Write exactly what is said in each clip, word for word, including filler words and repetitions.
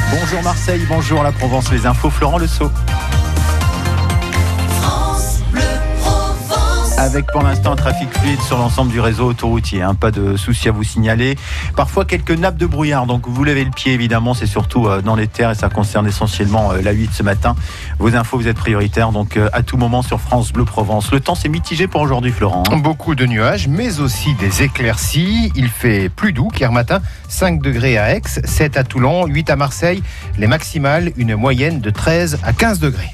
Bonjour Marseille, bonjour la Provence, les infos, Florent Lesault. Avec pour l'instant un trafic fluide sur l'ensemble du réseau autoroutier, hein. Pas de soucis à vous signaler. Parfois quelques nappes de brouillard, donc vous levez le pied évidemment, c'est surtout dans les terres et ça concerne essentiellement l'A huit ce matin. Vos infos, vous êtes prioritaires, donc à tout moment sur France Bleu Provence. Le temps s'est mitigé pour aujourd'hui, Florent. Beaucoup de nuages, mais aussi des éclaircies. Il fait plus doux qu'hier matin, cinq degrés à Aix, sept à Toulon, huit à Marseille. Les maximales, une moyenne de treize à quinze degrés.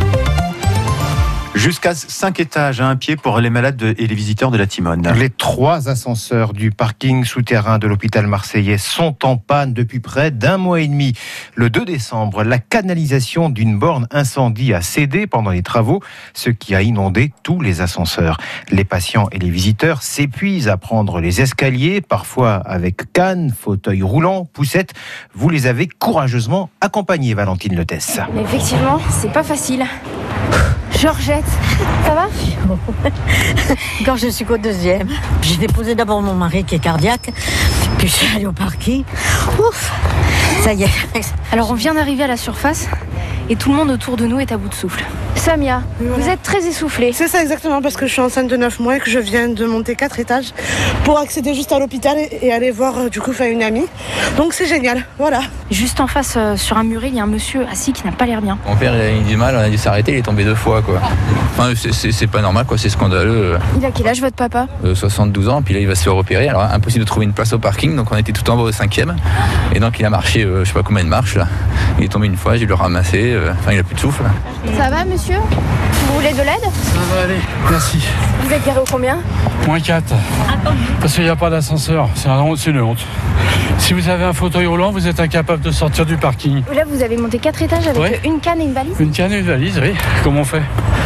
Jusqu'à cinq étages à un pied pour les malades et les visiteurs de la Timone. Les trois ascenseurs du parking souterrain de l'hôpital marseillais sont en panne depuis près d'un mois et demi. Le deux décembre, la canalisation d'une borne incendie a cédé pendant les travaux, ce qui a inondé tous les ascenseurs. Les patients et les visiteurs s'épuisent à prendre les escaliers, parfois avec canne, fauteuil roulant, poussette. Vous les avez courageusement accompagnés, Valentine Letesse. Effectivement, c'est pas facile. Georgette, ça va? Quand je suis qu'au deuxième, j'ai déposé d'abord mon mari qui est cardiaque, puis je suis allée au parking. Ouf, ça y est. Alors on vient d'arriver à la surface et tout le monde autour de nous est à bout de souffle. Samia, voilà. Vous êtes très essoufflée. C'est ça exactement, parce que je suis enceinte de neuf mois et que je viens de monter quatre étages pour accéder juste à l'hôpital et aller voir du coup faire une amie. Donc c'est génial, voilà. Juste en face, euh, sur un muret, il y a un monsieur assis qui n'a pas l'air bien. Mon père il a eu du mal, on a dû s'arrêter, il est tombé deux fois quoi. Enfin c'est, c'est, c'est pas normal quoi, c'est scandaleux. Il a quel âge votre papa? euh, soixante-douze ans, puis là il va se faire opérer, alors impossible de trouver une place au parking, donc on était tout en bas au cinquième. Et donc il a marché, euh, je sais pas combien de marches là. Il est tombé une fois, j'ai dû le ramasser, euh, enfin il a plus de souffle. Ça va monsieur? Vous voulez de l'aide? Ça va aller, merci. Vous êtes garé au combien? Moins quatre. Parce qu'il n'y a pas d'ascenseur, c'est, un, c'est une honte. Si vous avez un fauteuil roulant, vous êtes incapable de sortir du parking. Là vous avez monté quatre étages avec ouais. une canne et une valise? Une canne et une valise, oui. Comment on fait?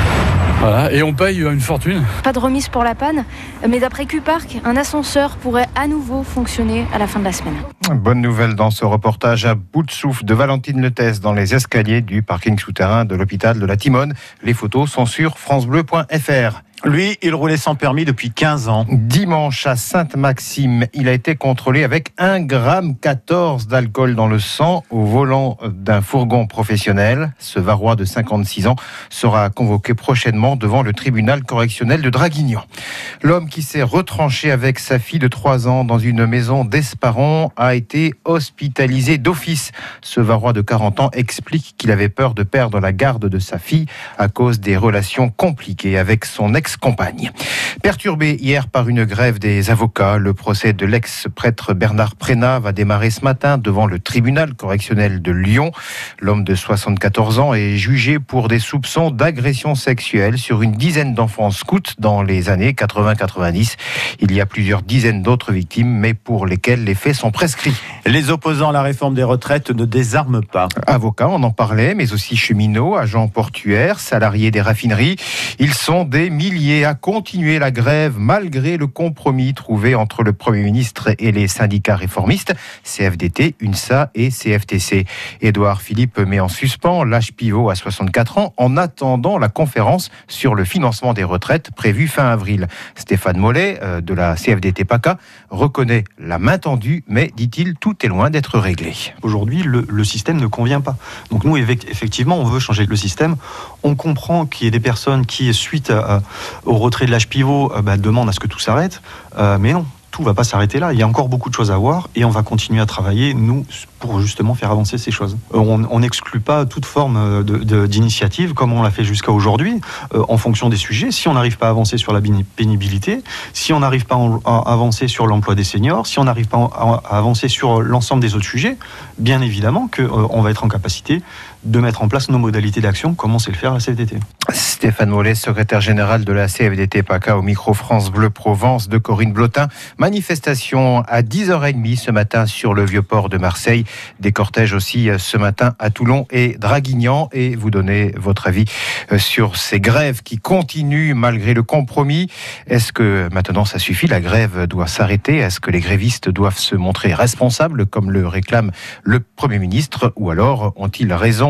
Voilà, et on paye une fortune. Pas de remise pour la panne, mais d'après Q-Park, un ascenseur pourrait à nouveau fonctionner à la fin de la semaine. Bonne nouvelle dans ce reportage à bout de souffle de Valentine Letesse dans les escaliers du parking souterrain de l'hôpital de la Timone. Les photos sont sur francebleu point f r. Lui, il roulait sans permis depuis quinze ans. Dimanche à Sainte-Maxime, il a été contrôlé avec un virgule quatorze gramme d'alcool dans le sang au volant d'un fourgon professionnel. Ce Varois de cinquante-six ans sera convoqué prochainement devant le tribunal correctionnel de Draguignan. L'homme qui s'est retranché avec sa fille de trois ans dans une maison d'Esparon a été hospitalisé d'office. Ce Varois de quarante ans explique qu'il avait peur de perdre la garde de sa fille à cause des relations compliquées avec son ex compagne. Perturbé hier par une grève des avocats, le procès de l'ex-prêtre Bernard Prénat va démarrer ce matin devant le tribunal correctionnel de Lyon. L'homme de soixante-quatorze ans est jugé pour des soupçons d'agression sexuelle sur une dizaine d'enfants scouts dans les années quatre-vingts quatre-vingt-dix. Il y a plusieurs dizaines d'autres victimes, mais pour lesquelles les faits sont prescrits. Les opposants à la réforme des retraites ne désarment pas. Avocats, on en parlait, mais aussi cheminots, agents portuaires, salariés des raffineries. Ils sont des milliers à continuer la grève malgré le compromis trouvé entre le Premier ministre et les syndicats réformistes, C F D T, UNSA et C F T C. Édouard Philippe met en suspens l'âge pivot à soixante-quatre ans en attendant la conférence sur le financement des retraites prévue fin avril. Stéphane Mollet, de la C F D T PACA, reconnaît la main tendue, mais, dit-il, tout est loin d'être réglé. Aujourd'hui, le, le système ne convient pas. Donc nous, effectivement, on veut changer le système. On comprend qu'il y ait des personnes qui, suite à, à, au retrait de l'âge pivot, euh, bah, demandent à ce que tout s'arrête. Euh, mais non, tout ne va pas s'arrêter là. Il y a encore beaucoup de choses à voir et on va continuer à travailler, nous, pour justement faire avancer ces choses. On n'exclut pas toute forme de, de, d'initiative, comme on l'a fait jusqu'à aujourd'hui, euh, en fonction des sujets. Si on n'arrive pas à avancer sur la pénibilité, si on n'arrive pas à avancer sur l'emploi des seniors, si on n'arrive pas à avancer sur l'ensemble des autres sujets, bien évidemment qu'on euh, va être en capacité de mettre en place nos modalités d'action, comme on sait le faire à la C F D T. Stéphane Mollet, secrétaire général de la C F D T PACA, au micro France Bleu Provence de Corinne Blotin. Manifestation à dix heures trente ce matin sur le Vieux-Port de Marseille. Des cortèges aussi ce matin à Toulon et Draguignan. Et vous donnez votre avis sur ces grèves qui continuent malgré le compromis. Est-ce que maintenant ça suffit? La grève doit s'arrêter? Est-ce que les grévistes doivent se montrer responsables comme le réclame le Premier ministre? Ou alors ont-ils raison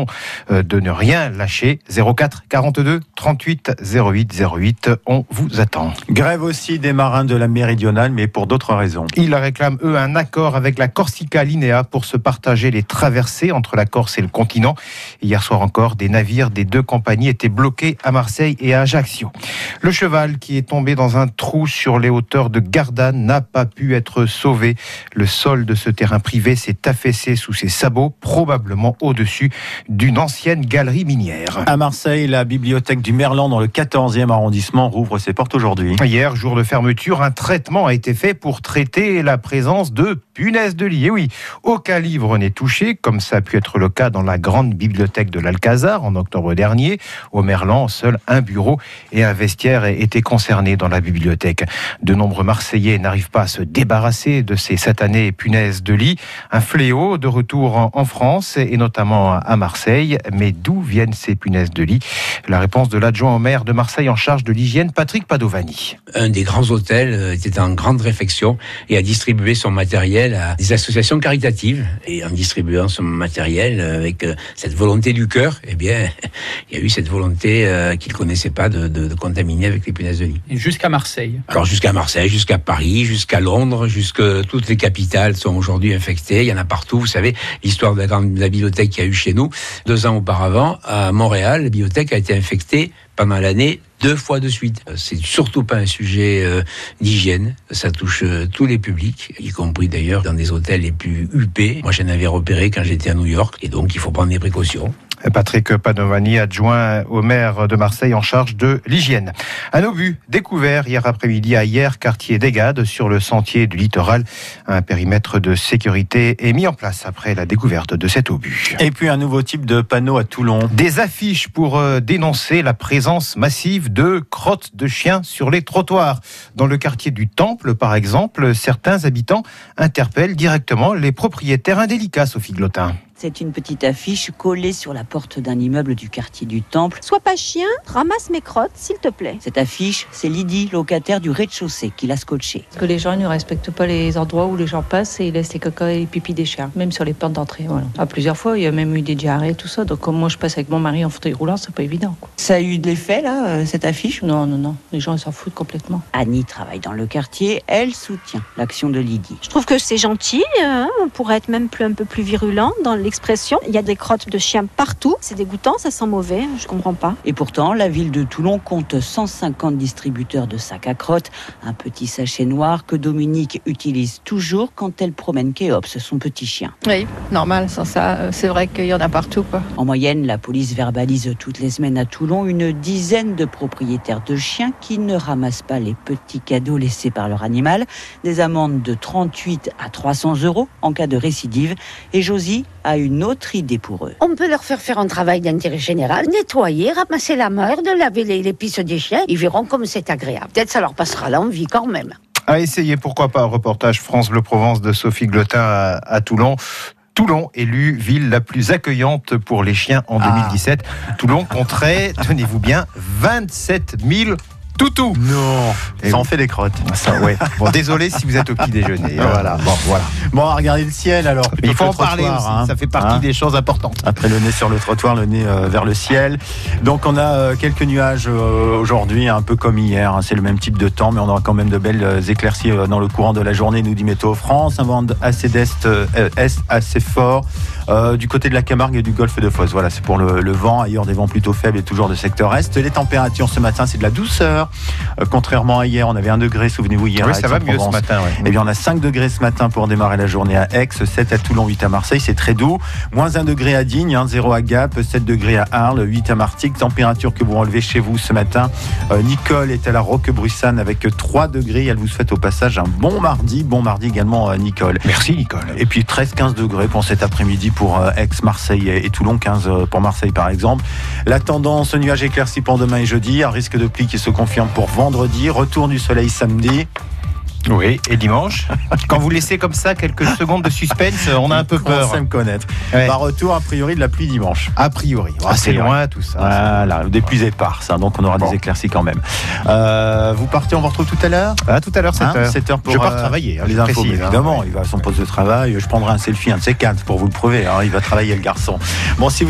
raison de ne rien lâcher. zéro quatre quarante-deux trente-huit zéro huit zéro huit, on vous attend. Grève aussi des marins de la Méridionale, mais pour d'autres raisons. Ils réclament, eux, un accord avec la Corsica Linea pour se partager les traversées entre la Corse et le continent. Hier soir encore, des navires des deux compagnies étaient bloqués à Marseille et à Ajaccio. Le cheval qui est tombé dans un trou sur les hauteurs de Gardanne n'a pas pu être sauvé. Le sol de ce terrain privé s'est affaissé sous ses sabots, probablement au-dessus d'une ancienne galerie minière. À Marseille, la bibliothèque du Merlan dans le quatorzième arrondissement rouvre ses portes aujourd'hui. Hier, jour de fermeture, un traitement a été fait pour traiter la présence de punaises de lit. Et oui, aucun livre n'est touché, comme ça a pu être le cas dans la grande bibliothèque de l'Alcazar en octobre dernier. Au Merlan, seul un bureau et un vestiaire étaient concernés dans la bibliothèque. De nombreux Marseillais n'arrivent pas à se débarrasser de ces satanées punaises de lit. Un fléau de retour en France et notamment à Marseille. Mais d'où viennent ces punaises de lit ? La réponse de l'adjoint au maire de Marseille en charge de l'hygiène, Patrick Padovani. Un des grands hôtels était en grande réflexion et a distribué son matériel à des associations caritatives. Et en distribuant son matériel avec cette volonté du cœur, eh bien, il y a eu cette volonté euh, qu'il ne connaissait pas de, de, de contaminer avec les punaises de lit. Et jusqu'à Marseille. Alors jusqu'à Marseille, jusqu'à Paris, jusqu'à Londres, jusqu'à toutes les capitales sont aujourd'hui infectées. Il y en a partout. Vous savez, l'histoire de la grande de la bibliothèque qu'il y a eu chez nous, deux ans auparavant, à Montréal, la bibliothèque a été infectée pendant l'année deux fois de suite. C'est surtout pas un sujet euh, d'hygiène. Ça touche euh, tous les publics, y compris d'ailleurs dans des hôtels les plus huppés. Moi, j'en avais repéré quand j'étais à New York, et donc il faut prendre des précautions. Patrick Padovani, adjoint au maire de Marseille en charge de l'hygiène. Un obus découvert hier après-midi à Hyères, quartier d'Aigade, sur le sentier du littoral. Un périmètre de sécurité est mis en place après la découverte de cet obus. Et puis un nouveau type de panneau à Toulon. Des affiches pour euh, dénoncer la présence massive de crottes de chiens sur les trottoirs. Dans le quartier du Temple, par exemple, certains habitants interpellent directement les propriétaires indélicats, Sophie Glotin. C'est une petite affiche collée sur la porte d'un immeuble du quartier du Temple. Sois pas chien, ramasse mes crottes, s'il te plaît. Cette affiche, c'est Lydie, locataire du rez-de-chaussée, qui l'a scotchée. Parce que les gens ne respectent pas les endroits où les gens passent et ils laissent les caca et les pipis des chiens, même sur les portes d'entrée. Voilà. À plusieurs fois, il y a même eu des diarrhées et tout ça. Donc, comme moi, je passe avec mon mari en fauteuil roulant, c'est pas évident, quoi. Ça a eu de l'effet, là, euh, cette affiche ? Non, non, non. Les gens, ils s'en foutent complètement. Annie travaille dans le quartier. Elle soutient l'action de Lydie. Je trouve que c'est gentil. Hein, on pourrait être même plus, un peu plus virulent dans l'expression. Il y a des crottes de chiens partout. C'est dégoûtant, ça sent mauvais. Je comprends pas. Et pourtant, la ville de Toulon compte cent cinquante distributeurs de sacs à crottes. Un petit sachet noir que Dominique utilise toujours quand elle promène Kéops, son petit chien. Oui, normal. Sans ça, c'est vrai qu'il y en a partout, quoi. En moyenne, la police verbalise toutes les semaines à Toulon une dizaine de propriétaires de chiens qui ne ramassent pas les petits cadeaux laissés par leur animal. Des amendes de trente-huit à trois cents euros en cas de récidive. Et Josie a une autre idée pour eux. On peut leur faire faire un travail d'intérêt général, nettoyer, ramasser la merde, laver les, les pistes des chiens. Ils verront comme c'est agréable. Peut-être ça leur passera l'envie quand même. À essayer, pourquoi pas, un reportage France Bleu Provence de Sophie Glotin à, à Toulon. Toulon, élue ville la plus accueillante pour les chiens en ah. deux mille dix-sept. Toulon compterait, tenez-vous bien, vingt-sept mille toutous. Non, et ça en fait des crottes. Ça, ouais. Bon, désolé si vous êtes au petit déjeuner. Voilà. Bon, voilà. Bon, on va regarder le ciel alors. Mais il faut en parler aussi. Hein. Ça fait partie hein. des choses importantes. Après le nez sur le trottoir, le nez euh, vers le ciel. Donc on a euh, quelques nuages euh, aujourd'hui, un peu comme hier. Hein. C'est le même type de temps, mais on aura quand même de belles euh, éclaircies euh, dans le courant de la journée, nous dit Météo France. Un vent assez d'est, euh, est assez fort. Euh, du côté de la Camargue et du golfe de Fos. Voilà, c'est pour le, le vent. Ailleurs, des vents plutôt faibles et toujours de secteur est. Les températures ce matin, c'est de la douceur. Euh, contrairement à hier, on avait un degré, souvenez-vous, hier. Oui, ça va mieux ce matin. Ouais. Eh bien, on a cinq degrés ce matin pour démarrer la journée à Aix, sept à Toulon, huit à Marseille. C'est très doux. Moins un degré à Digne, hein, zéro à Gap, sept degrés à Arles, huit à Martigues. Température que vous relevez chez vous ce matin. Euh, Nicole est à la Roquebrussanne avec trois degrés. Elle vous souhaite au passage un bon mardi. Bon mardi également, euh, Nicole. Merci, Nicole. Et puis treize à quinze degrés pour cet après-midi pour euh, Aix, Marseille et Toulon, quinze pour Marseille par exemple. La tendance nuage éclairci pour demain et jeudi, un risque de pluie qui se confirme pour vendredi, retour du soleil samedi. Oui, et dimanche. Quand vous laissez comme ça quelques secondes de suspense, on a un peu peur. On sait me connaître. Ouais. Par retour, a priori, de la pluie dimanche. A priori. Ah, c'est loin tout ça. Voilà, des pluies éparses, hein, donc on aura bon. des éclaircies quand même. Euh, vous partez, on vous retrouve tout à l'heure ah, Tout à l'heure, sept heures. Hein, sept heures pour je pars euh, travailler. Hein, les infos, précise, évidemment. Hein, il va à son poste de travail. Je prendrai un selfie, un de ces quatre, pour vous le prouver. Hein, il va travailler, le garçon. Bon, si vous